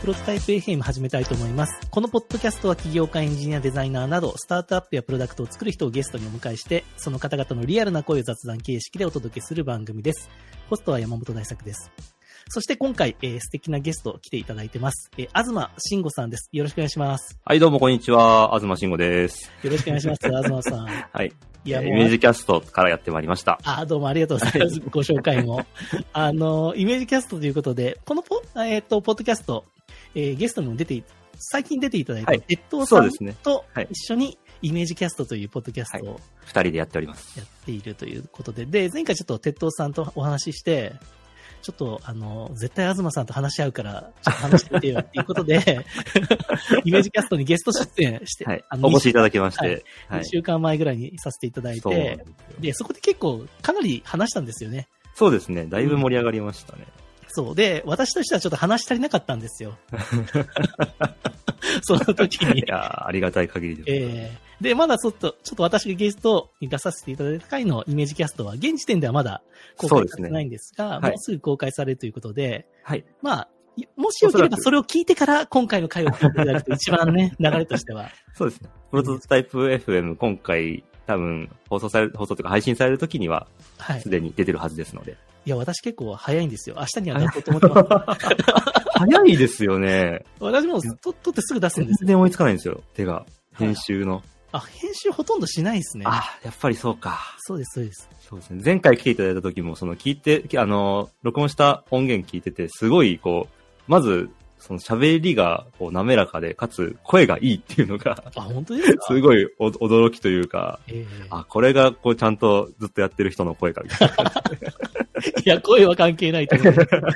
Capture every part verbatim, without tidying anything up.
プロトタイプ エフエム 始めたいと思います。このポッドキャストは起業家、エンジニア、デザイナーなど、スタートアップやプロダクトを作る人をゲストにお迎えして、その方々のリアルな声を雑談形式でお届けする番組です。ホストは山本大作です。そして今回、えー、素敵なゲスト来ていただいてます。えー、東慎吾さんです。よろしくお願いします。 はい、どうもこんにちは。東慎吾です。 よろしくお願いします。東さん。 はい。 いや、 イメージキャストからやってまいりました。 あ、どうもありがとうございます。ご紹介も。あの、イメージキャストということで、このポ、えっと、ポッドキャスト、えー、ゲストにも出て、最近出ていただいた、鉄道さんと一緒にイメージキャストというポッドキャストを、 二人でやっております。 やっているということで、で、前回ちょっと鉄道さんとお話しして、ちょっと、あの、絶対東さんと話し合うから、ちょっと話してみてよっていうことで、イメージキャストにゲスト出演して、 はい、あのお越しいただきまして、 はい、にしゅうかんまえぐらいにさせていただいて、で、そこで結構かなり話したんですよね。 そうですね。だいぶ盛り上がりましたね。 うん、そう。で、私としてはちょっと話し足りなかったんですよ。その時に。 いやありがたい限りです。 えーで、まだちょっと、ちょっと私がゲストに出させていただいた回のイメージキャストは、現時点ではまだ公開されてないんですが、すね、もうすぐ公開されるということで、はい。まあ、もしよければそれを聞いてから今回の回を聞いていただくと一番ね、流れとしては。 そうですね。プロトタイプ エフエム、今回多分放送される、放送というか配信される時には、すでに出てるはずですので。はい、 いや、私結構早いんですよ。明日には出そうと思ってます。 早いですよね。 私もと、撮ってすぐ出すんです。 全然追いつかないんですよ、手が。編集の。はい、 あ、編集ほとんどしないですね。 あ、やっぱりそうか。 そうです、そうです。 そうですね。前回来ていただいた時も、その聞いて、あの、録音した音源聞いてて、すごい、こう、まず、その喋りが、こう、滑らかで、かつ、声がいいっていうのが、 あ、本当ですか？ すごいお驚きというか、 えー、 あ、これが、こう、ちゃんとずっとやってる人の声か、みたいな。 いや、声は関係ないと思う。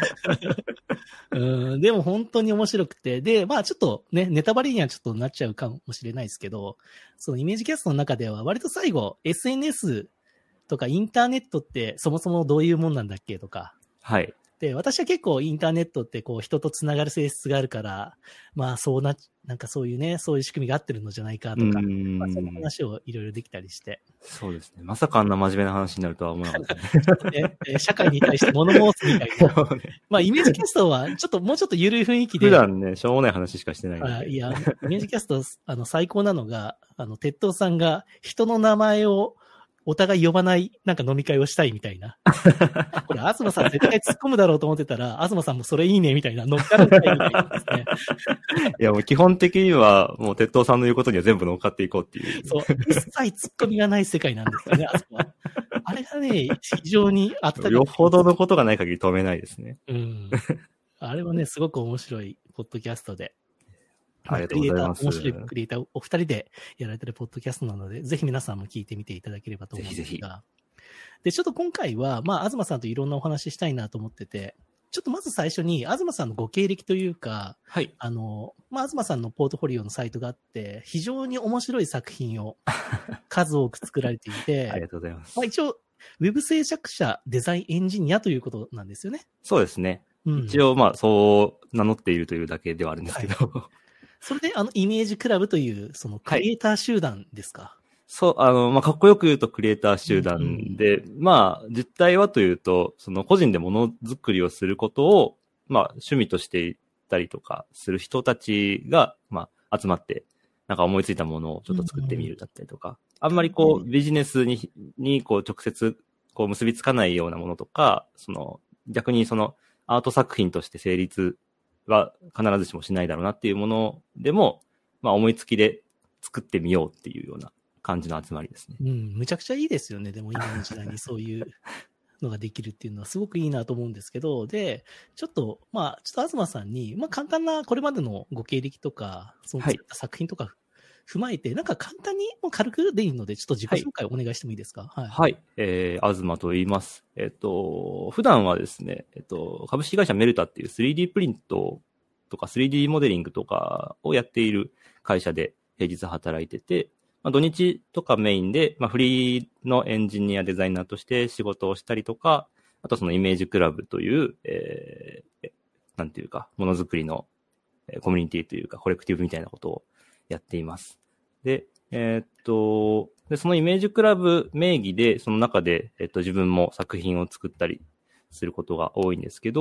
うん、でも本当に面白くて、で、まあちょっとね、ネタバレにはちょっとなっちゃうかもしれないですけど、そのイメージキャストの中では割と最後、エスエヌエス とかインターネットってそもそもどういうもんなんだっけとか。 はい。 で、私は結構インターネットってこう人とつながる性質があるから、まあそうな、なんかそういうね、そういう仕組みが合ってるのじゃないかとか、まあ、その話をいろいろできたりして。 そうですね。まさかあんな真面目な話になるとは思わなかったね。ね、社会に対して物申すみたいな。まあイメージキャストはちょっともうちょっと緩い雰囲気で。 普段ね、しょうもない話しかしてないんで。 あ、いや、イメージキャスト、あの、最高なのが、あの、鉄道さんが人の名前をお互い呼ばない、なんか飲み会をしたいみたいな。これ、東さん絶対突っ込むだろうと思ってたら、東さんもそれいいねみたいな、乗っかるみたいみたいなですね。 いや、もう基本的には、もう鉄道さんの言うことには全部乗っかっていこうっていう。 そう。一切突っ込みがない世界なんですよね、あそこは。あれがね、非常にあったかい。 よほどのことがない限り止めないですね。 うん。あれはね、すごく面白いポッドキャストで。 ありがとうございます。 面白いクリエイター、お二人でやられてるポッドキャストなので、ぜひ皆さんも聞いてみていただければと思うんですが。ぜひぜひ。で、ちょっと今回は、まあ、東さんといろんなお話ししたいなと思ってて、ちょっとまず最初に、東さんのご経歴というか、はい。あの、まあ、東さんのポートフォリオのサイトがあって、非常に面白い作品を数多く作られていて、 ありがとうございます。 まあ、一応、ウェブ制作者、デザインエンジニアということなんですよね。 そうですね。うん、一応、まあ、そう名乗っているというだけではあるんですけど。はい、 それで、あの、イメージクラブという、その、クリエイター集団ですか？はい、 そう、あの、まあ、かっこよく言うとクリエイター集団で、うんうん、まあ、実態はというと、その個人でものづくりをすることを、まあ、趣味としていったりとかする人たちが、まあ、集まって、なんか思いついたものをちょっと作ってみるだったりとか、うんうん、あんまりこう、ビジネスに、に、こう、直接、こう、結びつかないようなものとか、その、逆にその、アート作品として成立は必ずしもしないだろうなっていうものでも、まあ思いつきで作ってみようっていうような感じの集まりですね。 うん、むちゃくちゃいいですよね。でも今の時代にそういうのができるっていうのはすごくいいなと思うんですけど、で、ちょっと、まあ、ちょっと東さんに、まあ簡単なこれまでのご経歴とか、その作った作品とか踏まえて、はい、なんか簡単にもう軽くでいいので、ちょっと自己紹介をお願いしてもいいですか？ はい。はい、えー、東と言います。えっと、普段はですね、えっと、株式会社メルタっていう スリーディー プリントとか スリーディー モデリングとかをやっている会社で平日働いてて、まあ、土日とかメインで、まあ、フリーのエンジニアデザイナーとして仕事をしたりとか、あとそのイメージクラブという、えー、なんていうか、ものづくりのコミュニティというか、コレクティブみたいなことをやっています。で、えー、っと、で、そのイメージクラブ名義で、その中で、えっと、自分も作品を作ったりすることが多いんですけど、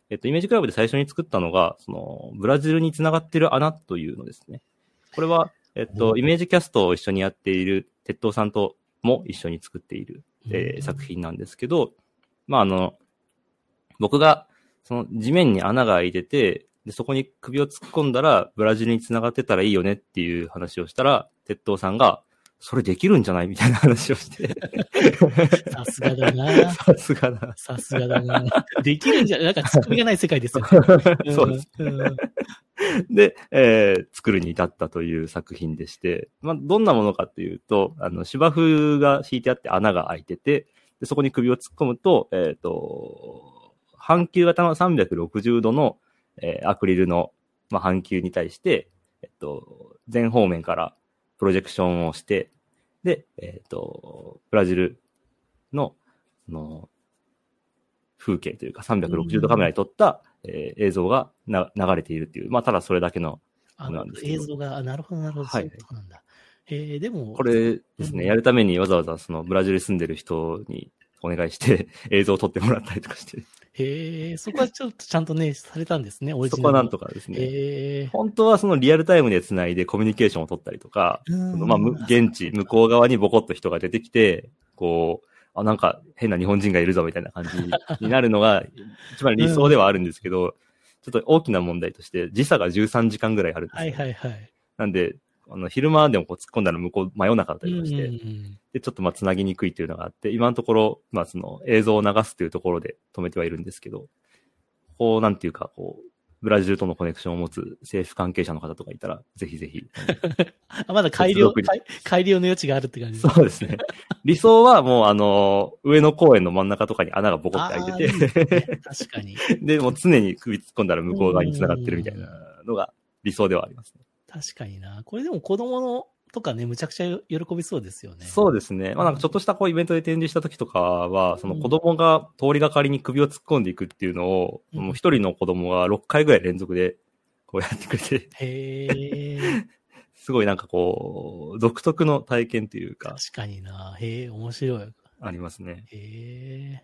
えっと、イメージクラブで最初に作ったのが、その、ブラジルに繋がってる穴というのですね。これは、えっと、イメージキャストを一緒にやっている、鉄道さんとも一緒に作っている、えー、作品なんですけど、まあ、あの、僕が、その地面に穴が開いてて、で、そこに首を突っ込んだら、ブラジルに繋がってたらいいよねっていう話をしたら、鉄道さんが、それできるんじゃないみたいな話をして。 さすがだな。 さすがだ。 さすがだな。できるんじゃ、なんかツッコミがない世界ですよね。 そうです。うんで、えー、作るに至ったという作品でして、まあ、どんなものかっていうと、あの、芝生が敷いてあって穴が開いてて、でそこに首を突っ込むと、えっと、半球型のさんびゃくろくじゅうどの、えー、アクリルの、まあ、半球に対して、えっと、全方面からプロジェクションをして、で、えっと、ブラジルの、の、風景というかさんびゃくろくじゅうどカメラに撮った、えー、映像がな流れているっていう、まあ、ただそれだけのものなんですけど。 映像が、なるほど、なるほど。はい。そうなんだ。えー、でも。 これですね、うん、やるためにわざわざそのブラジルに住んでる人にお願いして映像を撮ってもらったりとかして。 へえ、そこはちょっとちゃんとね、されたんですね、オリジナル。 そこはなんとかですね。 へー、 本当はそのリアルタイムで繋いでコミュニケーションを取ったりとか、そのまあ、現地、向こう側にボコッと人が出てきて、こう、あ、なんか変な日本人がいるぞみたいな感じになるのが一番理想ではあるんですけど、うん、ちょっと大きな問題として時差がじゅうさんじかんぐらいあるんですよ。 はいはいはい。 なんで、あの昼間でもこう突っ込んだら向こう真夜中だったりとかして、うんうんうん、で、ちょっとまあ繋ぎにくいっていうのがあって、今のところ、まあその映像を流すっていうところで止めてはいるんですけど、こうなんていうかこう、ブラジルとのコネクションを持つ政府関係者の方とかいたら、ぜひぜひ。 あまだ改良、改良の余地があるって感じです。そうですね。理想はもうあの、上野公園の真ん中とかに穴がボコって開いてて。 いいね、確かに。 で、もう常に首突っ込んだら向こう側に繋がってるみたいなのが理想ではありますね。 確かにな。これでも子供のとかね、むちゃくちゃ喜びそうですよね。 そうですね。まあなんかちょっとしたこうイベントで展示した時とかは、その子供が通りがかりに首を突っ込んでいくっていうのを、うん、もう一人の子供がろっかいぐらい連続でこうやってくれて。 へー。 すごいなんかこう、独特の体験というか。 確かにな。へえ、面白い。 ありますね。 へえ。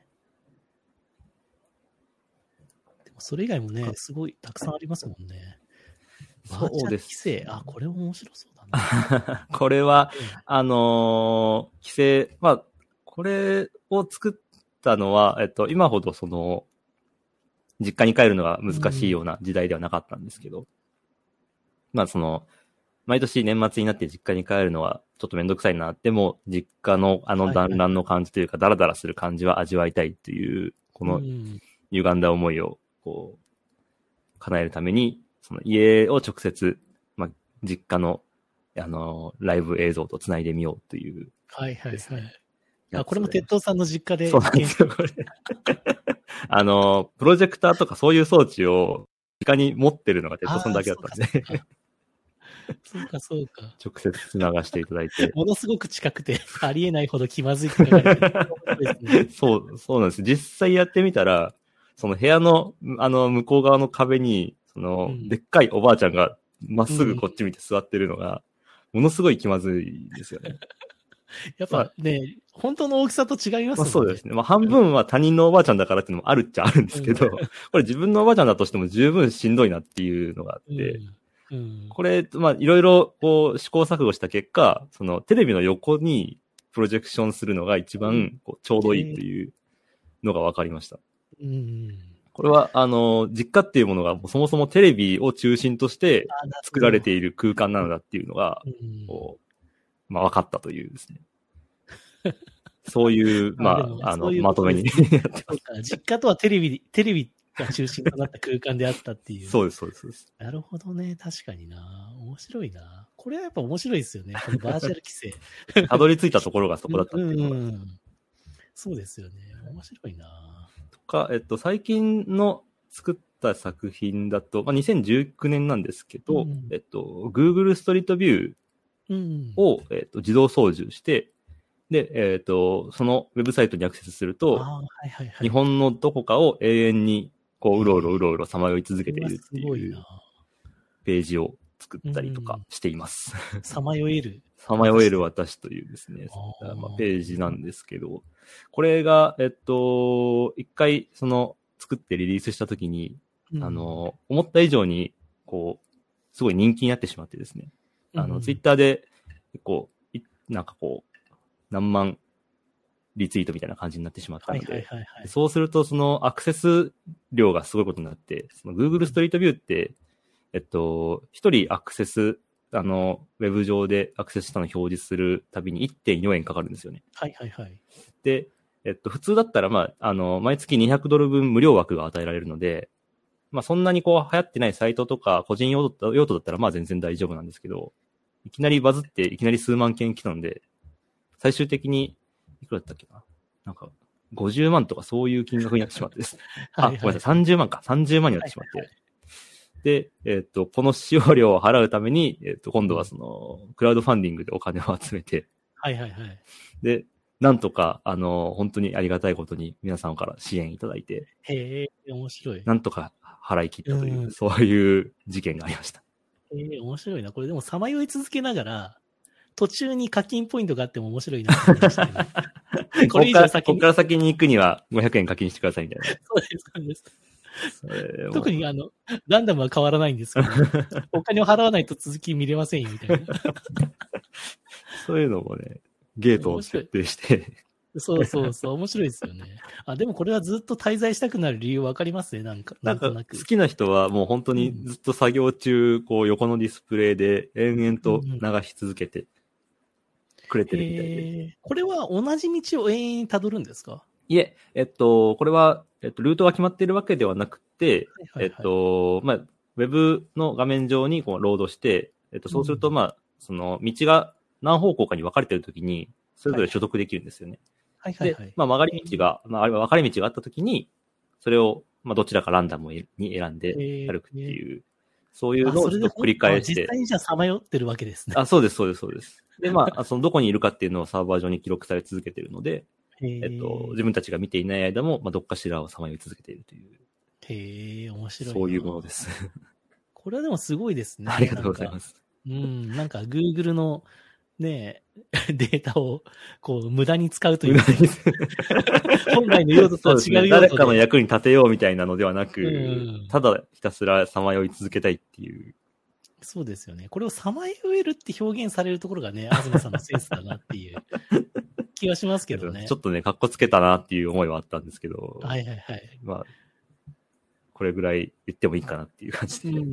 でもそれ以外もね、すごいたくさんありますもんね。バーチャル規制。あ、これも面白そうだね。これは、あのー、規制、まあ、これを作ったのは、えっと、今ほどその、実家に帰るのが難しいような時代ではなかったんですけど、うん、まあその、毎年年末になって実家に帰るのはちょっとめんどくさいなっても、実家のあの団らんの感じというか、ダラダラする感じは味わいたいっていう、この歪んだ思いを、こう、叶えるために、その家を直接、まあ、実家の、あの、ライブ映像と繋いでみようという、ね。 はいはいはい。あ、これも鉄道さんの実家で。 そうなんですよ、これ。あの、プロジェクターとかそういう装置を、実家に持ってるのが鉄道さんだけだったんで。 そうか、そうか。 直接繋がしていただいて。 ものすごく近くて、ありえないほど気まずいって書かれてる、 ね。そう、そうなんです。実際やってみたら、その部屋の、あの、向こう側の壁に、その、うん、でっかいおばあちゃんがまっすぐこっち見て座ってるのが、ものすごい気まずいですよね。 やっぱね、まあ、本当の大きさと違いますもんね。 まあ、そうですね。まあ半分は他人のおばあちゃんだからっていうのもあるっちゃあるんですけど、うん、これ自分のおばあちゃんだとしても十分しんどいなっていうのがあって、うんうん、これ、まあ、いろいろ、こう、試行錯誤した結果、その、テレビの横にプロジェクションするのが一番、こう、ちょうどいいっていうのが分かりました。 うん、 これは、あの、実家っていうものが、そもそもテレビを中心として作られている空間なのだっていうのが、こう、まあ、分かったというですね。そういう、まあ、あの、まとめになってます。 実家とはテレビ、テレビ、が中心となった空間であったっていう。 そうです、そうです、そうです。 なるほどね。確かにな。面白いな。これはやっぱ面白いですよね。このバーチャル規制。 たどり着いたところがそこだったっていうのが。 うんうん、そうですよね。面白いな。 とか、えっと、最近の作った作品だと、まあ、にせんじゅうきゅうねんなんですけど、うん、えっと、Google ストリートビューを、うん、えっと、自動操縦して、で、えっと、そのウェブサイトにアクセスすると、 はいはいはい、 日本のどこかを永遠にこう、うろうろうろうろさまよい続けているっていうページを作ったりとかしています。 さまよえる。 さまよえる私というですね、まあ、ページなんですけど、これが、えっと、一回、その、 作ってリリースしたときに、 うん、 あの、思った以上に、こう、すごい人気になってしまってですね。あの、 うん、 ツイッターで、こう、なんかこう、何万リツイートみたいな感じになってしまったので、はいはいはいはい、そうするとそのアクセス量がすごいことになって、その Google ストリートビューって、えっと、一人アクセス、あの、ウェブ上でアクセスしたのを表示するたびに いってんよんえんかかるんですよね。 はいはいはい。 で、えっと、普通だったら、まあ、あの、毎月にひゃくドル分無料枠が与えられるので、まあ、そんなにこう流行ってないサイトとか個人用途用途だったらまあ全然大丈夫なんですけど、いきなりバズっていきなり数万件来たので、最終的に、いくらだったっけな、なんか、ごじゅうまんとかそういう金額になってしまってです。あ、ごめんなさい、さんじゅうまんか。さんじゅうまんになってしまって。はいはいはい、で、えっと、この使用料を払うために、えっと、今度はその、クラウドファンディングでお金を集めて、 はいはいはい。 で、なんとか、あの、本当にありがたいことに皆さんから支援いただいて、 へえ、面白い。 なんとか払い切ったという、うん、そういう事件がありました。 へえ、面白いな。これでもさまよい続けながら、途中に課金ポイントがあっても面白いなと思いましたね。 これ以上先に。ここから先に行くにはごひゃくえん課金してくださいみたいな。 そうです、そうです。特にあの、ランダムは変わらないんですけど、お金を払わないと続き見れませんよみたいな。 そういうのもね、ゲートを設定して。 そうそうそう、面白いですよね。あ、でもこれはずっと滞在したくなる理由わかりますね、なんか、なんとなく。 好きな人はもう本当にずっと作業中、こう横のディスプレイで延々と流し続けてくれてるみたいで。 えー、これは同じ道を永遠に辿るんですか？ いえ、えっと、これは、えっと、ルートが決まっているわけではなくて、はいはいはい、えっと、まあ、ウェブの画面上にこうロードして、えっと、そうすると、まあ、うん、その道が何方向かに分かれているときに、それぞれ所属できるんですよね。はいはいはい、で、まあ、曲がり道が、まあ、分かれ道があったときに、それを、まあ、どちらかランダムに選んで歩くっていう、そういうのをちょっと繰り返して。 実際にじゃあさまよってるわけですね。 あ、そうです、そうです、そうです。で、まあ、そのどこにいるかっていうのをサーバー上に記録され続けているので、えっと、自分たちが見ていない間も、まあ、どっかしらをさまよい続けているという。 へえ、面白いな。 そういうものです。 これはでもすごいですね。 ありがとうございます。 うん、なんか Google のね、データをこう無駄に使うというか、本来の用途とは違う用途で、ね、 誰かの役に立てようみたいなのではなく、うん、ただひたすらさまよい続けたいっていう。 そうですよね。これをさまよえるって表現されるところがね、東さんのセンスだなっていう気はしますけどね。 ちょっとね、かっこつけたなっていう思いはあったんですけど。 はいはいはい。 まあ、これぐらい言ってもいいかなっていう感じで。 うん。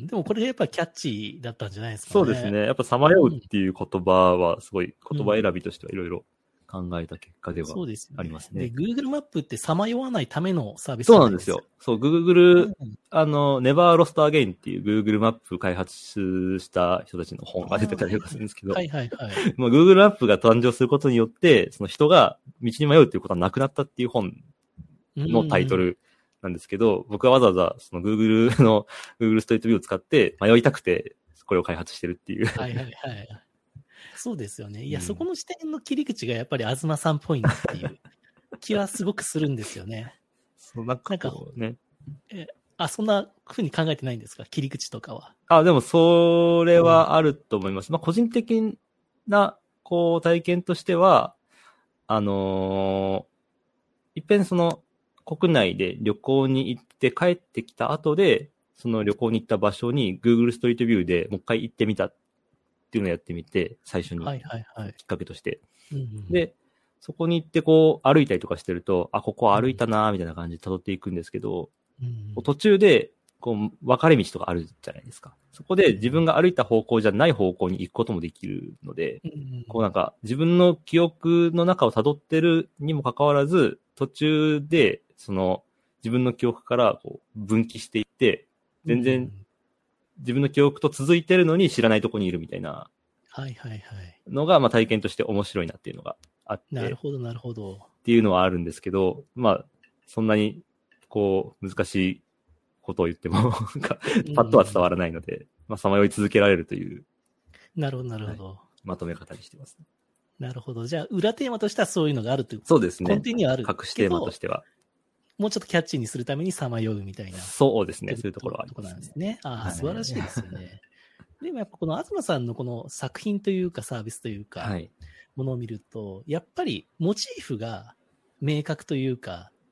でもこれやっぱキャッチーだったんじゃないですかね。 そうですね。やっぱさまようっていう言葉はすごい言葉選びとしてはいろいろ考えた結果ではありますね。 で、Google マップってさまよわないためのサービスそうなんですよ。そう、Google、うん、あの、Never Lost Again っていう Google マップ開発した人たちの本が出てたりとかするんですけど、 はいはいはい。 まあ Google マップが誕生することによって、その人が道に迷うっていうことはなくなったっていう本のタイトルなんですけど、うん、僕はわざわざその Google の Google ストリートビューを使って迷いたくて、これを開発してるっていう。 はいはいはい。そうですよね。いや、うん、そこの視点の切り口がやっぱり東さんっぽいなっていう気はすごくするんですよね。 そうなんかこうね。 え、あ、そんな風に考えてないんですか？切り口とかは。 あ、でもそれはあると思います。うん、まあ個人的なこう体験としては、あのー、いっぺんその国内で旅行に行って帰ってきた後で、その旅行に行った場所に Google ストリートビューでもう一回行ってみたっていうのをやってみて、最初に。 はいはいはい。 きっかけとして。 うんうん、 で、そこに行ってこう歩いたりとかしてると、あ、ここ歩いたなーみたいな感じで辿っていくんですけど、うん、途中でこう分かれ道とかあるじゃないですか。そこで自分が歩いた方向じゃない方向に行くこともできるので、うん、こうなんか自分の記憶の中を辿ってるにもかかわらず、途中でその自分の記憶からこう分岐していって、全然自分の記憶と続いてるのに知らないとこにいるみたいなはいはいはいのがまあ体験として面白いなっていうのがあって、 なるほどなるほどっていうのはあるんですけど、まあそんなにこう難しいことを言ってもパッとは伝わらないので、うん、まあさまよい続けられるという、 なるほどなるほど、はい、 まとめ方にしてます、ね。 なるほど。じゃあ裏テーマとしてはそういうのがあるという。 そうですね。 根底にはある。 隠しテーマとしては。 もうちょっとキャッチーにするためにさまようみたいな。 そうですね。そういうところはありますね。 なんですね。ああ、素晴らしいですよね。でもやっぱこの東さんのこの作品というかサービスというか、はい、ものを見ると、やっぱりモチーフが明確というか、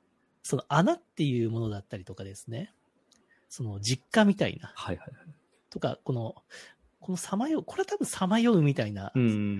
その穴っていうものだったりとかですね、その実家みたいな、 はいはいはい。 とか、この、このさまよう、これは多分さまようみたいな、 うん。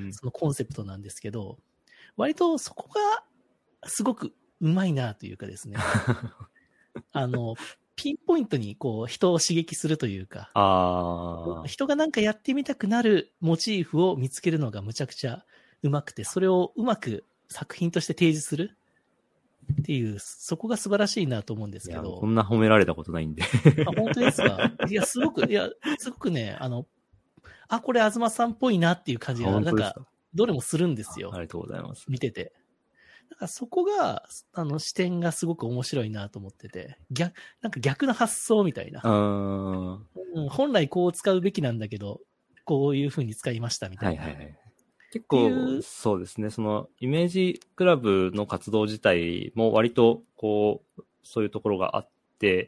そのコンセプトなんですけど、割とそこがすごくうまいなというかですね、あの、ピンポイントにこう人を刺激するというか、 ああ。 人がなんかやってみたくなるモチーフを見つけるのがむちゃくちゃうまくて、それをうまく作品として提示するっていう、そこが素晴らしいなと思うんですいや、 けど。 こんな褒められたことないんで。 あ、本当ですか？いや、すごく、いや、すごくね、あの、あ、これ東さんっぽいなっていう感じが、なんか、 本当ですか？ どれもするんですあ、 よ。 ありがとうございます。 見てて。だからそこが、あの、視点がすごく面白いなと思ってて、逆、なんか逆の発想みたいな。 うーん。 うん、本来こう使うべきなんだけど、こういう風に使いましたみたいな。 はいはいはい。結ってい構、 う、 そうですね。その、イメージクラブの活動自体も割と、こう、そういうところがあって、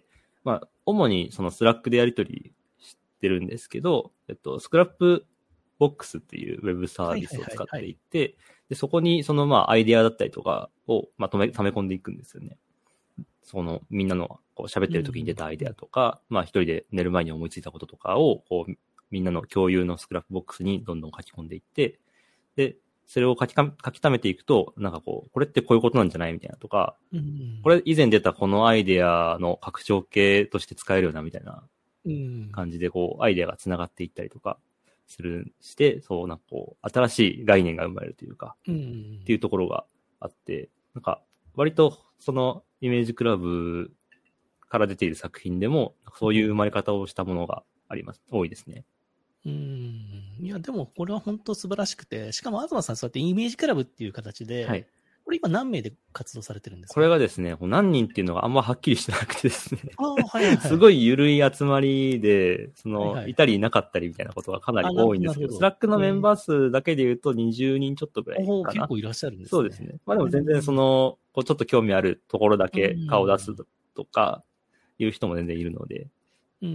まあ、主にそのスラックでやり取りしてるんですけど、えっと、スクラップボックスっていうウェブサービスを使っていて、で、そこにそのまあアイデアだったりとかをまとめ、溜め込んでいくんですよね。そのみんなのこう喋ってる時に出たアイデアとか、うん、まあ一人で寝る前に思いついたこととかを、こう、みんなの共有のスクラップボックスにどんどん書き込んでいって、で、それを書きか書き溜めていくと、なんかこう、これってこういうことなんじゃないみたいなとか、うん、これ以前出たこのアイデアの拡張系として使えるよなみたいな感じで、こう、アイデアが繋がっていったりとかする、して、そう、なんかこう、新しい概念が生まれるというか、うん、っていうところがあって、なんか、割と、その、イメージクラブから出ている作品でも、そういう生まれ方をしたものがあります。多いですね。 うん。いや、でもこれは本当素晴らしくて、しかも東さんそうやってイメージクラブっていう形で、はい、これ今何名で活動されてるんですか？ これがですね、何人っていうのがあんまはっきりしてなくてですね。 ああ、はいはいはい。 すごい緩い集まりで、その、はいはい、いたりいなかったりみたいなことがかなり多いんですけど、どスラックのメンバー数だけで言うとにじゅうにんちょっとぐらいかな。 結構いらっしゃるんですね。 そうですね。まあでも全然その、こうちょっと興味あるところだけ顔出すとか、いう人も全然いるので。 うん。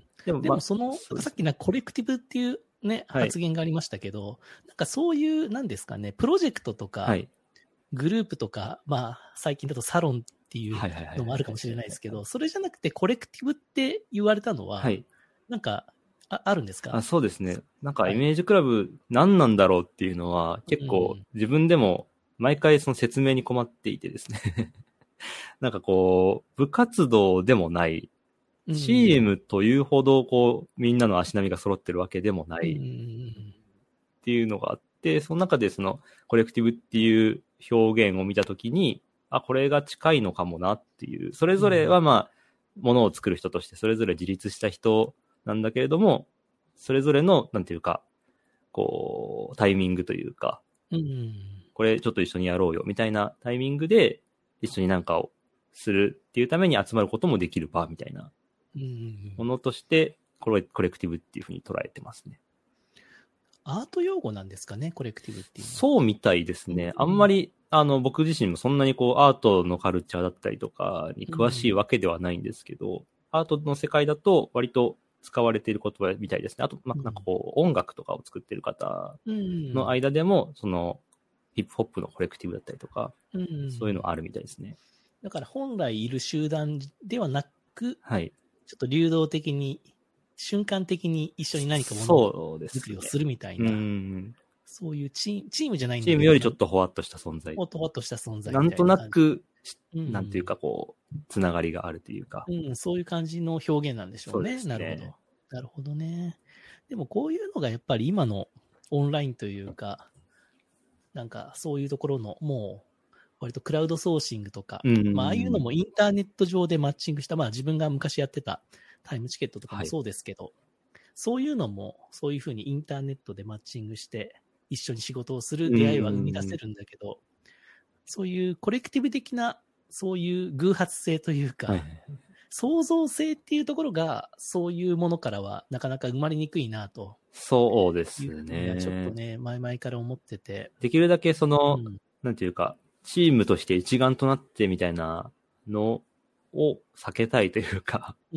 でも、まあ、でもその、さっきなコレクティブっていうね、はい、発言がありましたけど、なんかそういう、なんですかね、プロジェクトとか、はい、グループとか、まあ、最近だとサロンっていうのもあるかもしれないですけど、それじゃなくてコレクティブって言われたのは、はい、なんかあ、あるんですか？ あ、そうですね。なんかイメージクラブ何なんだろうっていうのは、はい、結構自分でも毎回その説明に困っていてですね。なんかこう、部活動でもない、チームというほどこう、みんなの足並みが揃ってるわけでもないっていうのがあって、その中でそのコレクティブっていう表現を見たときに、あ、これが近いのかもなっていう、それぞれはまあ、ものを作る人としてそれぞれ自立した人なんだけれども、それぞれの、なんていうか、こう、タイミングというか、これちょっと一緒にやろうよみたいなタイミングで一緒になんかをするっていうために集まることもできる場みたいなものとして、これコレクティブっていうふうに捉えてますね。 アート用語なんですかね、コレクティブっていうのは。 そうみたいですね。あんまり、あの、僕自身もそんなにこう、アートのカルチャーだったりとかに詳しいわけではないんですけど、うん、アートの世界だと割と使われている言葉みたいですね。あと、ま、なんかこう、音楽とかを作ってる方の間でも、その、ヒップホップのコレクティブだったりとか、うん、そういうのあるみたいですね。 だから本来いる集団ではなく、 はい。 ちょっと流動的に、瞬間的に一緒に何かものづくりをするみたいな、そう、ね、うんそういうチーム、チームじゃないんだけど、 チームよりちょっとほわっとした存在。 ほわっとした存在みたいな。 なんとなく、うん、なんていうかこう、つながりがあるというか。 うん、そういう感じの表現なんでしょうね。そうですね。なるほど。なるほどね。でもこういうのがやっぱり今のオンラインというか、なんかそういうところのもう割とクラウドソーシングとか、うんうんうん、まあああいうのもインターネット上でマッチングした、まあ自分が昔やってたタイムチケットとかもそうですけど、はい、そういうのもそういうふうにインターネットでマッチングして一緒に仕事をする出会いは生み出せるんだけど、うんうん、そういうコレクティブ的なそういう偶発性というか、はい、創造性っていうところがそういうものからはなかなか生まれにくいなと。 そうですね。 ちょっとね、前々から思ってて。 できるだけその、うん、なんていうか、チームとして一丸となってみたいなのを避けたいというか、うん、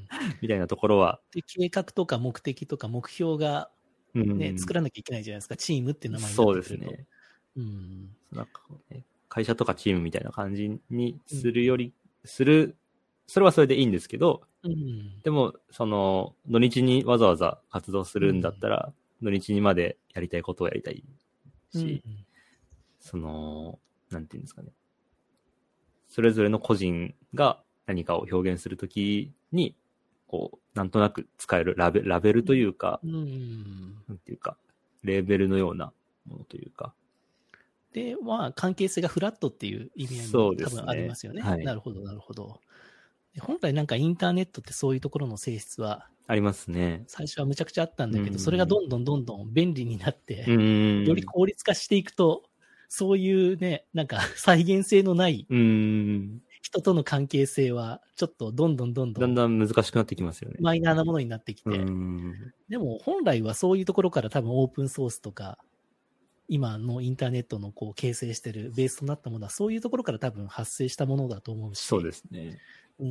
みたいなところは。 で、計画とか目的とか目標が、ね、うん、作らなきゃいけないじゃないですか。チームって名前になってくると。 そうですね。 うん、 なんかこうね、会社とかチームみたいな感じにするよりする、それはそれでいいんですけど、 うん、 でも、その、土日にわざわざ活動するんだったら、うん、土日にまでやりたいことをやりたいし、うん、その、なんていうんですかね。それぞれの個人が何かを表現するときに、こう、なんとなく使えるラベ、ラベルというか、 うん、 なんていうか、レーベルのようなものというか。 で、まあ、関係性がフラットっていう意味合いも多分ありますよね。 はい、 なるほど、なるほど。本来なんかインターネットってそういうところの性質はありますね。 最初はむちゃくちゃあったんだけど、それがどんどんどんどん便利になって、 うんより効率化していくと、そういうね、なんか再現性のない人との関係性は、ちょっとどんどんどんどん、だんだん難しくなってきますよね。 マイナーなものになってきて。でも本来はそういうところから多分オープンソースとか、今のインターネットのこう形成してるベースとなったものはそういうところから多分発生したものだと思うし。 そうですね。 うん、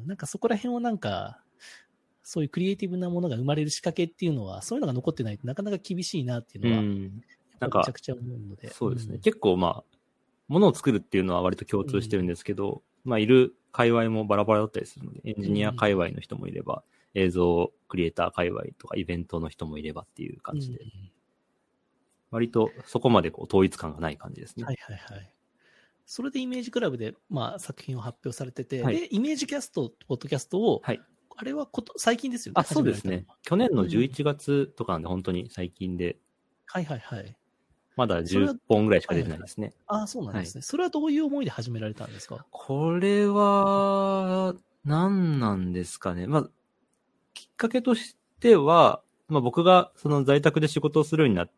なんかそこら辺をなんか、そういうクリエイティブなものが生まれる仕掛けっていうのは、そういうのが残ってないとなかなか厳しいなっていうのは、 うんなんかめちゃくちゃ思うので。 そうですね。うん、結構まあ、ものを作るっていうのは割と共通してるんですけど、うん、まあいる界隈もバラバラだったりするので、エンジニア界隈の人もいれば、うん、映像クリエイター界隈とかイベントの人もいればっていう感じで、うん、割とそこまでこう統一感がない感じですね。 はいはいはい。それでイメージクラブで、まあ、作品を発表されてて、 はい、 で、イメージキャスト、ポッドキャストを、 はい、 あれはこと最近ですよね。 あ、そうですね。去年のじゅういちがつとかなんで、本当に最近で。 はいはいはい。 まだじゅっぽんぐらいしか出てないですね。 はいはいはい、あ、そうなんですね、はい。それはどういう思いで始められたんですか？ これは、何なんですかね。まあ、きっかけとしては、まあ僕がその在宅で仕事をするようになって、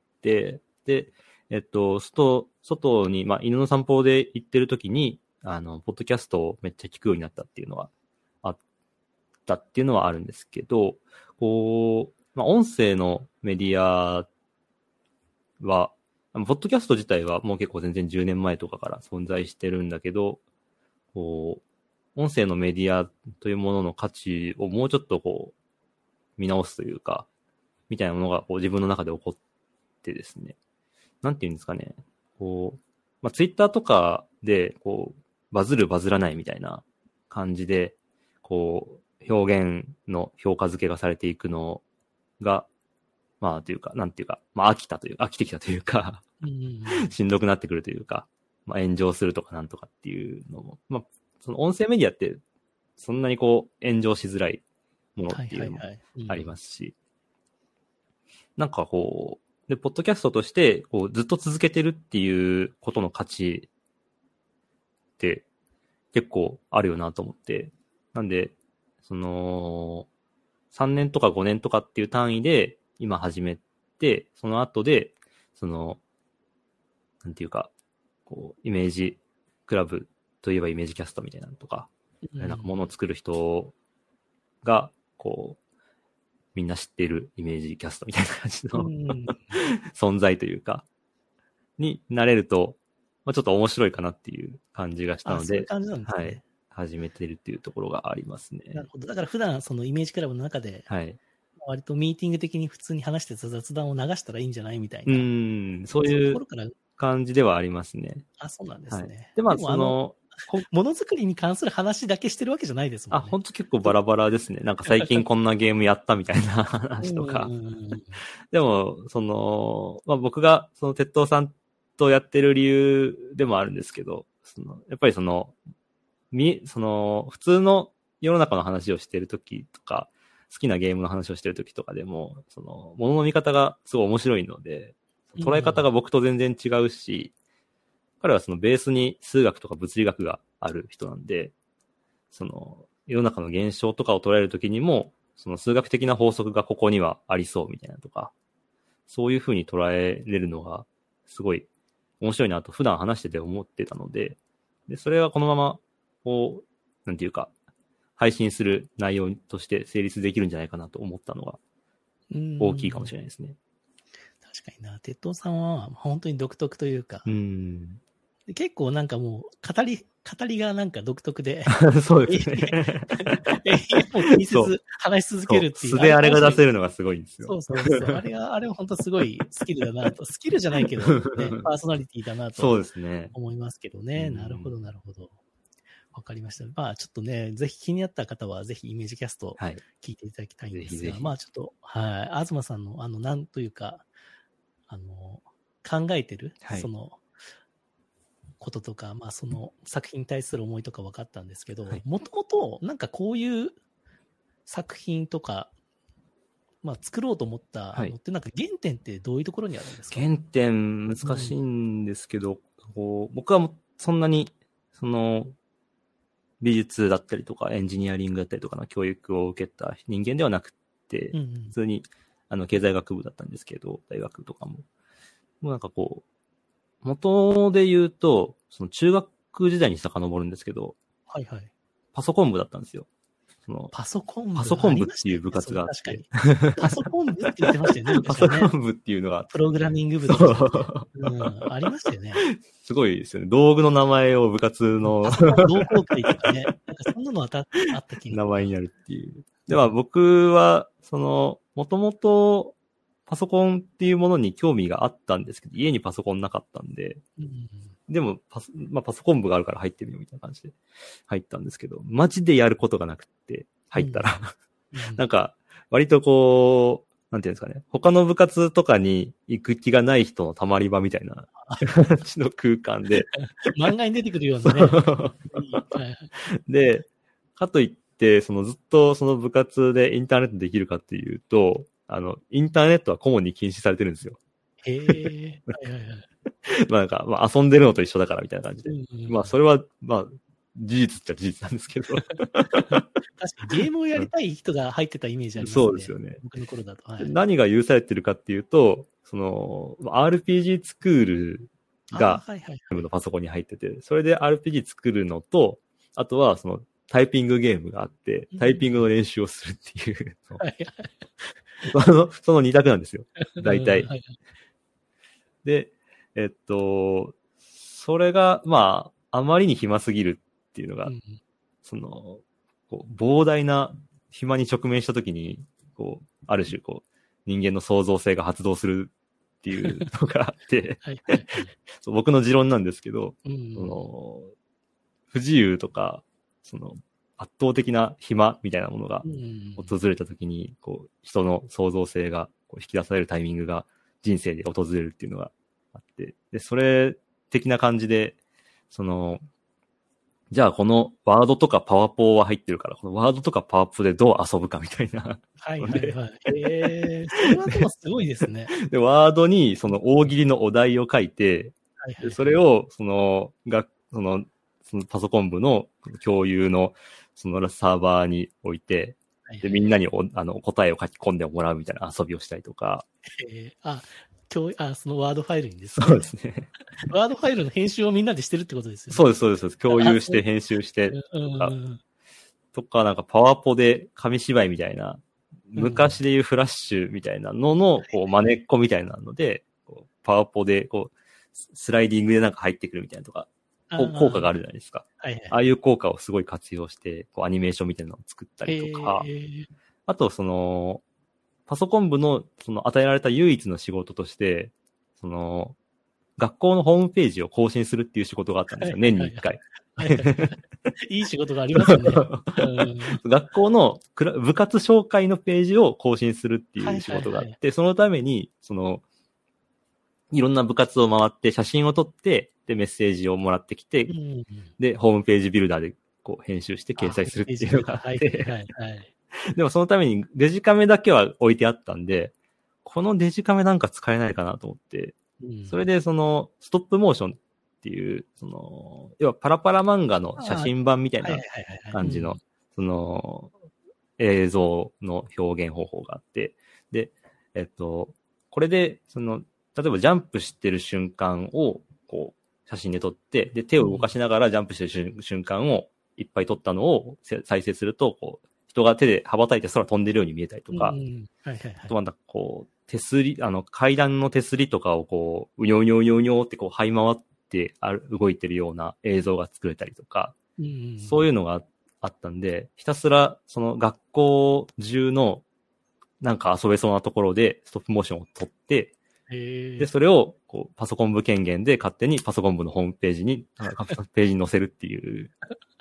で、えっと、外、外に、まあ犬の散歩で行ってる時に、あの、ポッドキャストをめっちゃ聞くようになったっていうのはあったっていうのはあるんですけど、こう、まあ音声のメディアは、ポッドキャスト自体はもう結構全然じゅうねんまえとかから存在してるんだけど、こう、音声のメディアというものの価値をもうちょっとこう、見直すというか、みたいなものがこう自分の中で起こってですね。なんていうんですかね。こう、まあ、ツイッターとかで、こう、バズるバズらないみたいな感じで、こう、表現の評価付けがされていくのが、まあ、というか、なんていうか、まあ、飽きたという、飽きてきたというか、しんどくなってくるというか、まあ、炎上するとかなんとかっていうのも、まあ、その音声メディアって、そんなにこう、炎上しづらいものっていうのもありますし、なんかこう、で、ポッドキャストとして、こう、ずっと続けてるっていうことの価値って結構あるよなと思って、なんで、その、さんねんとかごねんとかっていう単位で今始めて、その後で、その、なんていうか、こう、イメージクラブといえばイメージキャストみたいなのとか、うん、なんか物を作る人が、こう、みんな知っているイメージキャストみたいな感じの、うん、存在というか、になれると、まあ、ちょっと面白いかなっていう感じがしたので、 そういう感じなんですね。はい。 始めてるっていうところがありますね。 なるほど。だから普段そのイメージクラブの中で、はい。割とミーティング的に普通に話してた雑談を流したらいいんじゃないみたいな。 うん、そういう感じではありますね。 あ、そうなんですね。はい、 で、まあ、その、 ものづくりに関する話だけしてるわけじゃないですもんね。 あ、ほんと結構バラバラですね。なんか最近こんなゲームやったみたいな話とか。でも、その、まあ僕が、その、鉄道さんとやってる理由でもあるんですけど、その、やっぱりその、み、その、普通の世の中の話をしてるときとか、好きなゲームの話をしてるときとかでも、その、物の見方がすごい面白いので、捉え方が僕と全然違うし、彼はそのベースに数学とか物理学がある人なんで、その世の中の現象とかを捉えるときにも、その数学的な法則がここにはありそうみたいなとか、そういう風に捉えれるのがすごい面白いなと普段話してて思ってたので、で、それはこのまま、こう、なんていうか、配信する内容として成立できるんじゃないかなと思ったのが大きいかもしれないですね。 確かにな、鉄道さんは本当に独特というか、 うん結構なんかもう、語り、語りがなんか独特で。 そうですね。 永遠も気にせず話し続けるっていう。 素であれが出せるのがすごいんですよ。 そうそうそう。あれが、あれは本当すごいスキルだなと。スキルじゃないけど、ね、パーソナリティだなと。 そうですね。 思いますけどね。なるほど、なるほど。 わかりました。まあちょっとね、ぜひ気になった方はぜひイメージキャスト聞いていただきたいんですが、はい、ぜひぜひまあちょっと、はい、東さんのあの、なんというか、あの、考えてる、はい、その、こととか、まあその作品に対する思いとか分かったんですけど、もともとなんかこういう作品とか、まあ作ろうと思ったのって、なんか原点ってどういうところにあるんですか？ 原点難しいんですけど、うん、こう僕はもそんなに、その、美術だったりとかエンジニアリングだったりとかの教育を受けた人間ではなくて、うんうん、普通にあの経済学部だったんですけど、大学とかも。もうなんかこう、元で言うと、その中学時代に遡るんですけど、 はいはい。 パソコン部だったんですよ。そのパソコン部パソコン部っていう部活があって。 ね、確かに。パソコン部って言ってましたよね。 パソコン部っていうのが。 プログラミング部とか、うん。ありましたよね。 すごいですよね。道具の名前を部活の。 パソコン同好会とかね。なんかそんなのあった、あった気が。 名前になるっていう。では僕は、その、もともとパソコンっていうものに興味があったんですけど、家にパソコンなかったんで、うん、でもパソ、まあ、パソコン部があるから入ってみようみたいな感じで入ったんですけど、マジでやることがなくて入ったら、うんうん、なんか割とこう、なんていうんですかね、他の部活とかに行く気がない人のたまり場みたいな感じの空間で。 漫画に出てくるようなね。 で、かといって、そのずっとその部活でインターネットできるかっていうと、あの、インターネットは顧問に禁止されてるんですよ。 へえ。はいはいはい。 まあなんか、まあ遊んでるのと一緒だからみたいな感じで。うんうん、まあそれは、まあ、事実っちゃ事実なんですけど。 確かにゲームをやりたい人が入ってたイメージありますね。 そうですよね。 僕の頃だと。はい、 何が許されてるかっていうと、その、アールピージー 作るが、のパソコンに入ってて、それで アールピージー 作るのと、あとはそのタイピングゲームがあって、タイピングの練習をするっていう。うん、その、その二択なんですよ。大体。で、えっと、それが、まあ、あまりに暇すぎるっていうのが、うん、その、こう膨大な暇に直面したときに、こう、ある種、こう、人間の創造性が発動するっていうのがあって、はいはいはい、そう僕の持論なんですけど、うん、その不自由とか、その、圧倒的な暇みたいなものが訪れたときに、こう、人の創造性がこう引き出されるタイミングが人生で訪れるっていうのがあって、で、それ的な感じで、その、じゃあこのワードとかパワポは入ってるから、このワードとかパワポでどう遊ぶかみたいな。 はいはいはい。えー、それはでもすごいですね。 で、ワードにその大喜利のお題を書いて、はいはいはい、それをその、が、その、そのパソコン部の共有のそのサーバーに置いて、はいはい、で、みんなにおあの答えを書き込んでもらうみたいな遊びをしたりとか。 えー、あ、今日、あ、そのワードファイルにですね。 そうですね。 ワードファイルの編集をみんなでしてるってことですよね。 そうです、そうです。共有して編集してとか、とか、なんかパワポで紙芝居みたいな、昔でいうフラッシュみたいなのの、こう、真似っこみたいなので、こうパワポで、こう、スライディングでなんか入ってくるみたいなとか、効果があるじゃないですか。はいはい、ああいう効果をすごい活用して、こう、アニメーションみたいなのを作ったりとか、あと、その、パソコン部の、その、与えられた唯一の仕事として、その、学校のホームページを更新するっていう仕事があったんですよ。年に一回。 いい仕事がありますよね。 うん、学校の部活紹介のページを更新するっていう仕事があって、はいはいはい、そのために、その、いろんな部活を回って写真を撮って、で、メッセージをもらってきて、うん、で、ホームページビルダーでこう編集して掲載するっていうのがあって、はいはいはい、でもそのためにデジカメだけは置いてあったんで、このデジカメなんか使えないかなと思って、うん、それでそのストップモーションっていう、その、要はパラパラ漫画の写真版みたいな感じの、その、映像の表現方法があって、で、えっと、これで、その、例えばジャンプしてる瞬間を、こう、写真で撮って、で、手を動かしながらジャンプしてる瞬間をいっぱい撮ったのを再生すると、こう、人が手で羽ばたいて空飛んでるように見えたりとか、うんはいはいはい、あとまたこう、手すり、あの、階段の手すりとかをこう、うにょうにょうにょうにょってこう、這い回ってある動いてるような映像が作れたりとか、うん、そういうのがあったんで、ひたすらその学校中のなんか遊べそうなところでストップモーションを撮って、で、それをこうパソコン部権限で勝手にパソコン部のホームページに、ページに載せるっていう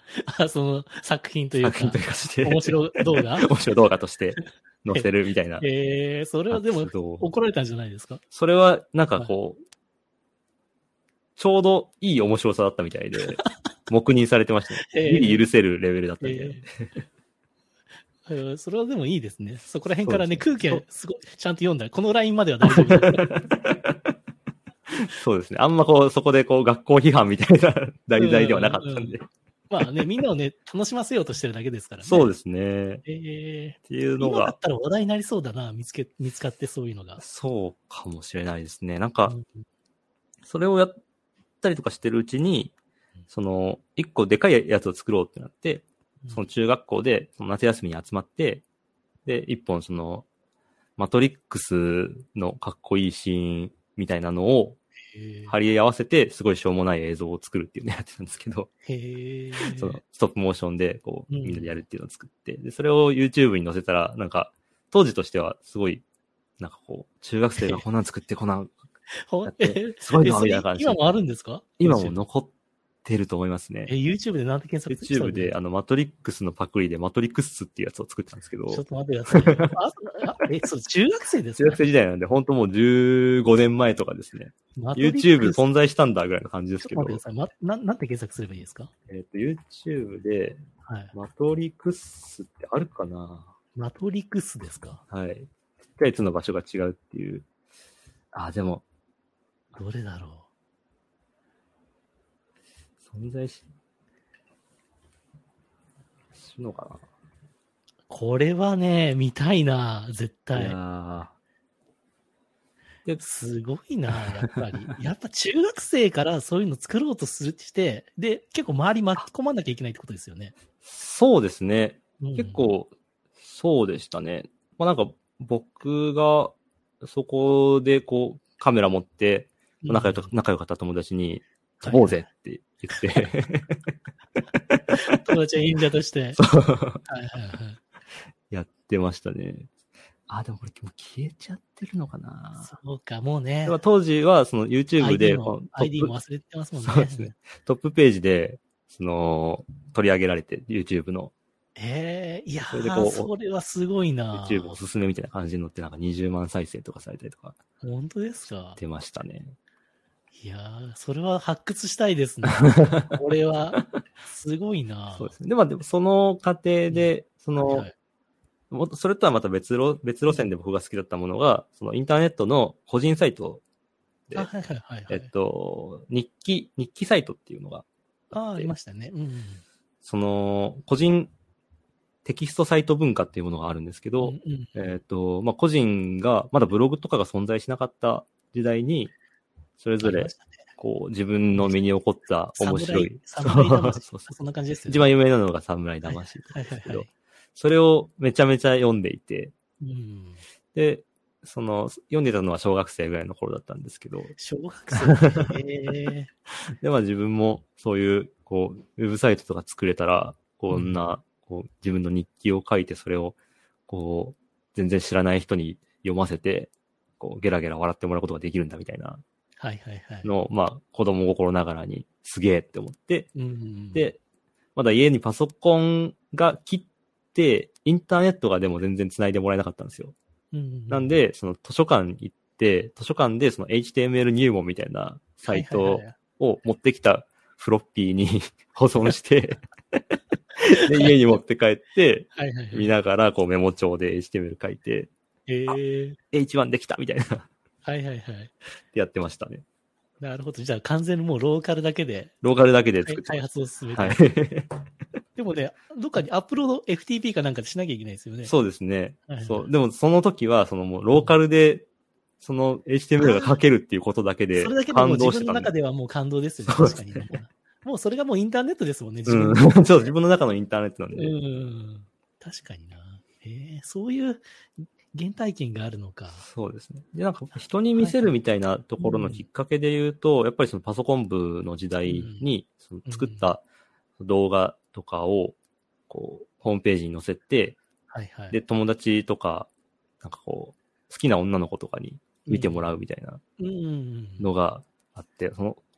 あ、その作品というか。 作品というかして。 面白動画面白動画として載せるみたいな。 ええー、それはでも怒られたんじゃないですか？ それはなんかこう、はい、ちょうどいい面白さだったみたいで、黙認されてましたね。ギリ許せるレベルだったみたいな。 えー、それはでもいいですね。そこら辺からね、空気はすごい、ちゃんと読んだ。このラインまでは大丈夫だ。 そうですね。あんまこう、そこでこう、学校批判みたいな題材ではなかったんで。 うんうん、まあね、みんなをね、楽しませようとしてるだけですからね。 そうですね。 えー、 っていうのが。 今だったら話題になりそうだな、見つけ、見つかってそういうのが。 そうかもしれないですね。なんか、うん、それをやったりとかしてるうちに、その、一個でかいやつを作ろうってなって、その中学校で、その夏休みに集まって、で、一本その、マトリックスのかっこいいシーンみたいなのを、貼り合わせて、すごいしょうもない映像を作るっていうのをやってたんですけど、 へそのストップモーションで、こう、みんなでやるっていうのを作って、うん、で、それを YouTube に載せたら、なんか、当時としては、すごい、なんかこう、中学生がこんなん作って、こんなんやって、すごいな、みたいな感じ。 今もあるんですか？ 今も残ってると思いますね。 え、YouTube でなんて検索した YouTube で、あの、マトリックスのパクリで、マトリックスっていうやつを作ったんですけど。 ちょっと待ってください。あ、え、そう、中学生ですか？ 中学生時代なんで、ほんともうじゅうごねんまえとかですね。YouTube 存在したんだぐらいの感じですけど。 ちょっと待ってください。ま、な、なんて検索すればいいですか？ えっと、YouTube で、はい、マトリクスってあるかな？ マトリクスですか？ はい。ちっちゃいつの場所が違うっていう。あ、でも。 どれだろう。存在し、するのかな？ これはね、見たいな、絶対。いやすごいな、やっぱり。やっぱ中学生からそういうの作ろうとするして、で、結構周り巻き込まなきゃいけないってことですよね。 そうですね。うん、結構、そうでしたね。まあなんか、僕が、そこでこう、カメラ持って、仲良かった、うん、仲良かった友達に、飛ぼうぜって言って。はいはい、友達は忍者として。そう。はいはいはい。 やってましたね。あ、でもこれもう消えちゃってるのかな。 そうか、もうね。 当時はその YouTube でアイディー も、アイディー も忘れてますもんね。 そうですね。トップページで、その、取り上げられて、YouTube の。 ええー、いやー、それでこう、それはすごいな。 YouTube おすすめみたいな感じに載ってなんかにじゅうまん再生とかされたりとか。 本当ですか？ 出ましたね。 いやー、それは発掘したいですね。これは、すごいな。 そうですね。でも、でもその過程で、うん、その、はいはい、それとはまた別路、別路線で僕が好きだったものが、そのインターネットの個人サイトで、 はいはいはいはい、 えっと、日記、日記サイトっていうのがああ、ありましたね。うん。 その、個人テキストサイト文化っていうものがあるんですけど、うんうん、えっと、まあ、個人が、まだブログとかが存在しなかった時代に、それぞれ、こう、自分の身に起こった面白い。 侍魂。そうそうそんな感じですよね。 一番有名なのが侍魂とかですけど、はいはいはいはい、それをめちゃめちゃ読んでいて、うん、で、その、読んでたのは小学生ぐらいの頃だったんですけど。 小学生へで、まあ自分もそういう、こう、ウェブサイトとか作れたら、こんな、うん、こう、自分の日記を書いて、それを、こう、全然知らない人に読ませて、こう、ゲラゲラ笑ってもらうことができるんだみたいな。 はいはいはい。 の、まあ、子供心ながらに、すげえって思って、 うんうん、 で、まだ家にパソコンが切って、インターネットがでも全然繋いでもらえなかったんですよ。 うんうん、 なんで、その図書館行って、図書館でその エイチティーエムエル 入門みたいなサイトを持ってきたフロッピーに保存して、で、家に持って帰って、見ながらこうメモ帳で エイチティーエムエル 書いて、 えー、 エイチワン できたみたいな。 はいはいはい。 ってやってましたね。 なるほど。じゃあ完全にもうローカルだけで。 ローカルだけで作って開発を進めて。 はい。 でもね、どっかにアップロード エフティーピー かなんかでしなきゃいけないですよね。 そうですね。はいはい、そう。でもその時は、そのもうローカルで、その エイチティーエムエル が書けるっていうことだけでそれだけでもう自分の中ではもう感動ですよね。確かに、ね。もうそれがもうインターネットですもんね。 自分の、うん、そう、自分の中のインターネットなんで。 うん。確かにな。えー、そういう原体験があるのか。 そうですね。で、なんか人に見せるみたいなところのきっかけで言うと、はいはい、やっぱりそのパソコン部の時代に、その作った動画とかを、こう、ホームページに載せて、 はいはい、 で、友達とか、なんかこう、好きな女の子とかに見てもらうみたいなのがあって、その、その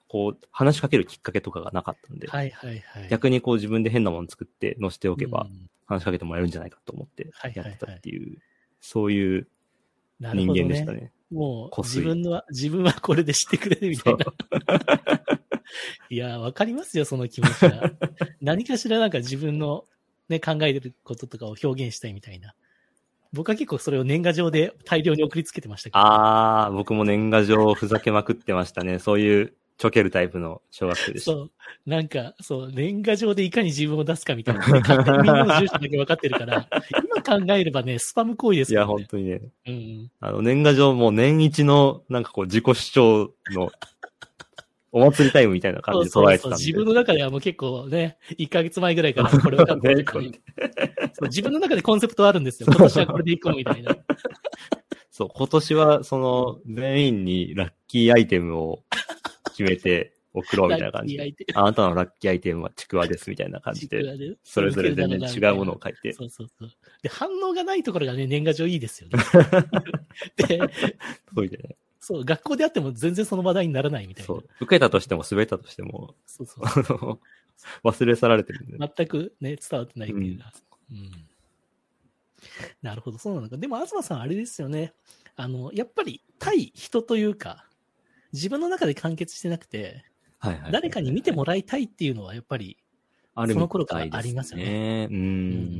こう、話しかけるきっかけとかがなかったんで、 はいはいはい。 逆にこう自分で変なもの作って載せておけば、 うん話しかけてもらえるんじゃないかと思ってはいはいはいやってたっていう、そういうなる人ほどね。 間でしたね。 もうこすい。 自分のは、自分はこれで知ってくれるみたいな。いや、わかりますよ、その気持ちは。何かしらなんか自分のね、考えてることとかを表現したいみたいな。僕は結構それを年賀状で大量に送りつけてましたけど、ね。 ああ、僕も年賀状をふざけまくってましたね。そういうちょけるタイプの小学生でした。 そう。なんか、そう、年賀状でいかに自分を出すかみたいな。で、勝手にみんなの住所だけ分かってるから、今考えればね、スパム行為ですいや、 けどね。 本当にね。 うん。 あの、年賀状も年一の、なんかこう、自己主張の、お祭りタイムみたいな感じで捉えてたんで。 そうそうそう自分の中ではもう結構ね、いっかげつまえぐらいからこれを書こうとか、ねそう自分の中でコンセプトあるんですよ。今年はこれでいこうみたいな。 そう、今年は、その、全員にラッキーアイテムを決めて送ろうみたいな感じで。あなたのラッキーアイテムはちくわですみたいな感じで。それぞれ全然違うものを書いて。 そうそうそう。で、反応がないところがね、年賀状いいですよね。で、 そういね。 そう、学校であっても全然その話題にならないみたいな。 そう。受けたとしても滑ったとしても、 そうそうそう忘れ去られてるんで。 全くね、伝わってないっていうか。うん、うん。なるほど、そうなのか。でも、東さんあれですよね。あの、やっぱり対人というか、自分の中で完結してなくて、 はいはいはいはい、 誰かに見てもらいたいっていうのはやっぱり、 あるその頃からありますよね。 うん、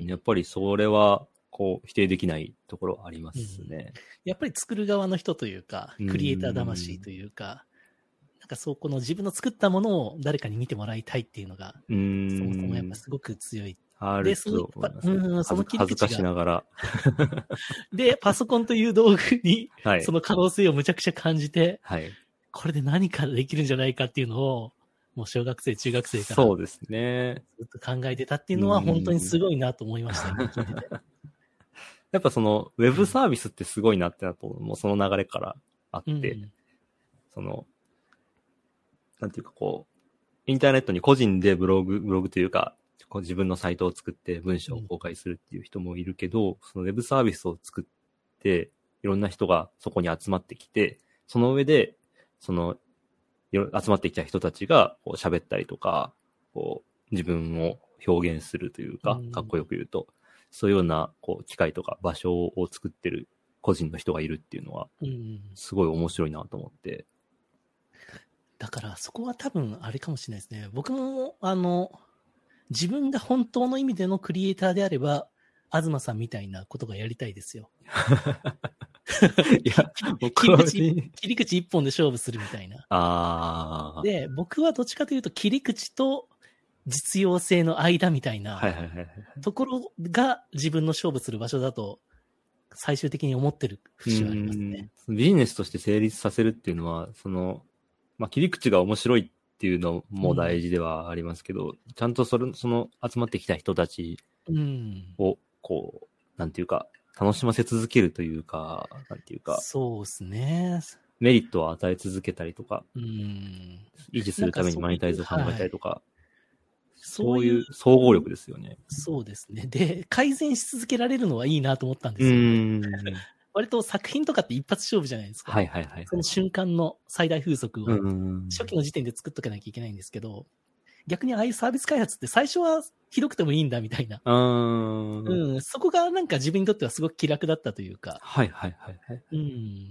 やっぱりそれは、こう、否定できないところありますね、うん。 やっぱり作る側の人というか、クリエイター魂というか、なんかそう、この自分の作ったものを誰かに見てもらいたいっていうのが、そもそもやっぱすごく強い。 あると思います、ね。うん、その切り口が恥ずかしながら。 で、パソコンという道具に、その可能性をむちゃくちゃ感じて、 はい、 これで何かできるんじゃないかっていうのを、もう小学生、中学生から。 そうですね。 ずっと考えてたっていうのは本当にすごいなと思いました、今聞いてて。 やっぱその、ウェブサービスってすごいなってなと、もうその流れからあって、うん、その、なんていうかこう、インターネットに個人でブログ、ブログというか、こう自分のサイトを作って文章を公開するっていう人もいるけど、うん、そのウェブサービスを作って、いろんな人がそこに集まってきて、その上で、その、集まってきた人たちがこう喋ったりとか、こう自分を表現するというか、かっこよく言うと、うん、そういうようなこう機会とか場所を作ってる個人の人がいるっていうのは、すごい面白いなと思って。うん、 だからそこは多分あれかもしれないですね。僕もあの、自分が本当の意味でのクリエイターであれば、東さんみたいなことがやりたいですよ。いや切り口、切り口一本で勝負するみたいな。 あで、僕はどっちかというと切り口と実用性の間みたいなところが自分の勝負する場所だと最終的に思ってる節はありますね。 ビジネスとして成立させるっていうのは、その、まあ、切り口が面白いっていうのも大事ではありますけど、うん、ちゃんとそれ、その集まってきた人たちを、こう、なんていうか、楽しませ続けるというか、なんていうか。 そうですね。 メリットを与え続けたりとか、 うん、 維持するためにマネタイズを考えたりとか、そういう総合力ですよね。 そうですね。で、改善し続けられるのはいいなと思ったんですよ、ね。うん割と作品とかって一発勝負じゃないですか。 はいはいはい、はい。 その瞬間の最大風速を初期の時点で作っとかなきゃいけないんですけど、逆にああいうサービス開発って最初はひどくてもいいんだみたいな。 うんうん。そこがなんか自分にとってはすごく気楽だったというか。 はいはいはいはい。 うん。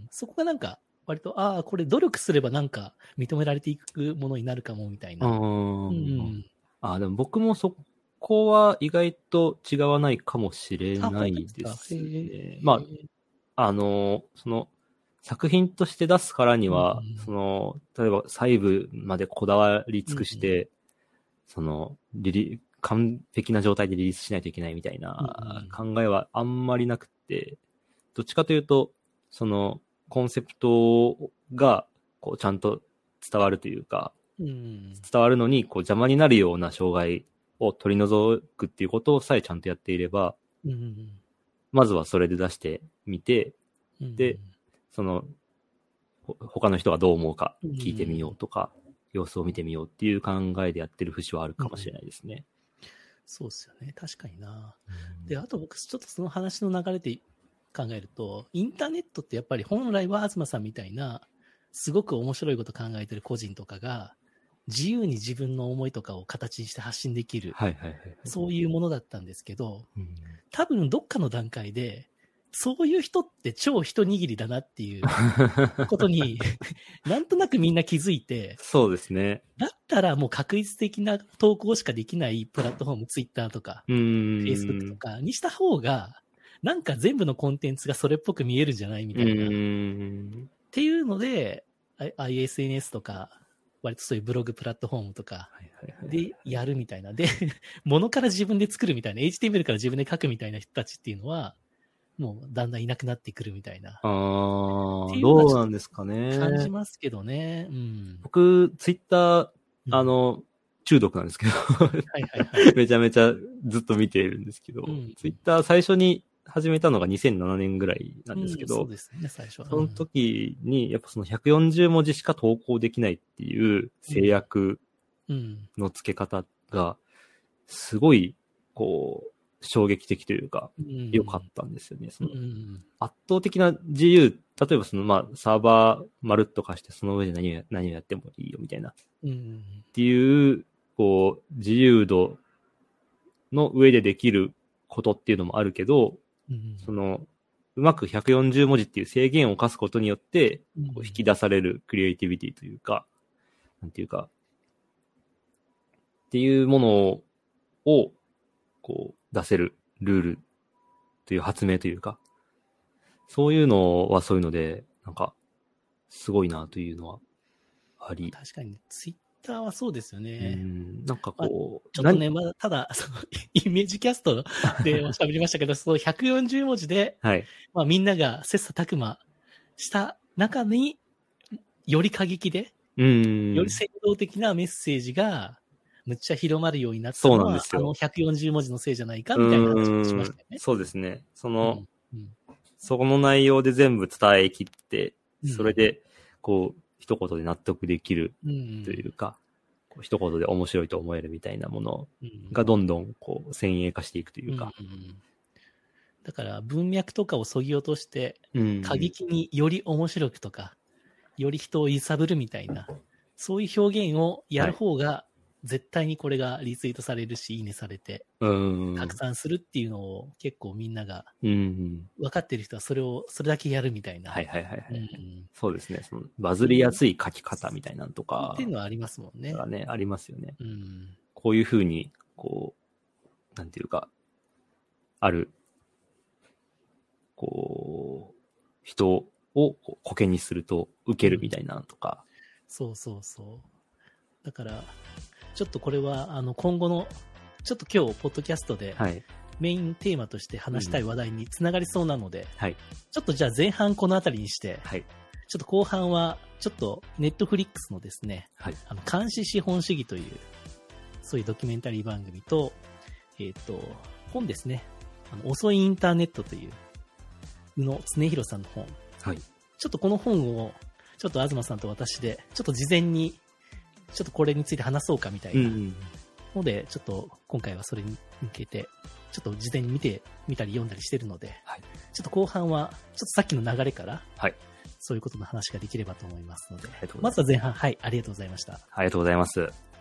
そこがなんか割と、ああ、これ努力すればなんか認められていくものになるかもみたいな。 うん。うん、あ、でも僕もそこは意外と違わないかもしれないですね。まあ、あの、その、作品として出すからには、うん、その、例えば細部までこだわり尽くして、うん、その、リリ、完璧な状態でリリースしないといけないみたいな考えはあんまりなくて、どっちかというと、その、コンセプトが、こう、ちゃんと伝わるというか、うん、伝わるのに、こう、邪魔になるような障害を取り除くっていうことさえちゃんとやっていれば、うんまずはそれで出してみて、うん、で、その、他の人がどう思うか聞いてみようとか、うん、様子を見てみようっていう考えでやってる節はあるかもしれないですね。 うん、そうですよね。確かにな。うん、で、あと僕ちょっとその話の流れで考えると、インターネットってやっぱり本来は東さんみたいな、すごく面白いこと考えてる個人とかが、 自由に自分の思いとかを形にして発信できる、 はいはいはいはい、 そういうものだったんですけど、 うん、 多分どっかの段階で、そういう人って超一握りだなっていうことに、なんとなくみんな気づいて、 そうですね。 だったらもう確率的な投稿しかできないプラットフォーム、ツイッターとか、 うーん、 Facebook とかにした方が、なんか全部のコンテンツがそれっぽく見えるんじゃないみたいな。 うーんっていうので、アイエスエヌエス とか、割とそういうブログプラットフォームとかでやるみたいな。で、物から自分で作るみたいな、エイチティーエムエル から自分で書くみたいな人たちっていうのは、もうだんだんいなくなってくるみたいな。 ああ、どうなんですかね。 感じますけどね。うん、 僕、ツイッター、あの、うん、中毒なんですけどはいはいはい、 めちゃめちゃずっと見ているんですけど、 うん、 ツイッター最初に始めたのがにせんななねんぐらいなんですけど、 うん、そうですね、最初は。 その時に、やっぱそのひゃくよんじゅうもじしか投稿できないっていう制約の付け方が、すごい、こう、衝撃的というか、良かったんですよね。その圧倒的な自由、例えばその、まあ、サーバーまるっと貸して、その上で何を、何をやってもいいよみたいな。っていう、こう、自由度の上でできることっていうのもあるけど、その、うまくひゃくよんじゅうもじっていう制限を課すことによって、こう引き出されるクリエイティビティというか、なんていうか、っていうものを、こう、出せるルールという発明というか、そういうのはそういうので、なんか、すごいなというのはあり。 確かに、ツイッターはそうですよね。 うん、なんかこう、 ちょっとね、まだ、ただ、その、イメージキャストでおしゃべりましたけど、そのひゃくよんじゅうもじで、 はい。 まあみんなが切磋琢磨した中に、より過激で、 うん、 より先導的なメッセージが、むっちゃ広まるようになったのは、 そうなんですよ。 あのひゃくよんじゅうもじのせいじゃないかみたいな話をしましたよね。 そうですね。その、 うんうん、 その内容で全部伝えきって、それで、こう、一言で納得できるというか、うん、一言で面白いと思えるみたいなものがどんどんこう先鋭化していくというか。 うんうん、だから文脈とかを削ぎ落として、過激により面白くとか、より人を揺さぶるみたいな、そういう表現をやる方が、はい、絶対にこれがリツイートされるし、いいねされて、拡散するっていうのを結構みんなが、分かってる人はそれを、それだけやるみたいな。 はいはいはい、はいうん。そうですね。そのバズりやすい書き方みたいなのとか。 っていうのはありますもんね。 ね、ありますよね。 うん、 こういうふうに、こう、なんていうか、ある、こう、人をこけにすると受けるみたいなとか、 うん。そうそうそう。だから、ちょっとこれは、あの、今後の、ちょっと今日、ポッドキャストで、メインテーマとして話したい話題につながりそうなので、 はい、 ちょっとじゃあ前半このあたりにして、 はい、 ちょっと後半は、ちょっと、ネットフリックスのですね、 はい、 あの、監視資本主義という、そういうドキュメンタリー番組と、えっと、本ですね、あの、遅いインターネットという、宇野恒弘さんの本。 はい。 ちょっとこの本を、ちょっと東さんと私で、ちょっと事前に、ちょっとこれについて話そうかみたいなので、うんうん、ちょっと今回はそれに向けて、ちょっと事前に見てみたり読んだりしてるので、はい、ちょっと後半は、ちょっとさっきの流れから、 はい、 そういうことの話ができればと思いますので、まずは前半、はい、ありがとうございました。 ありがとうございます。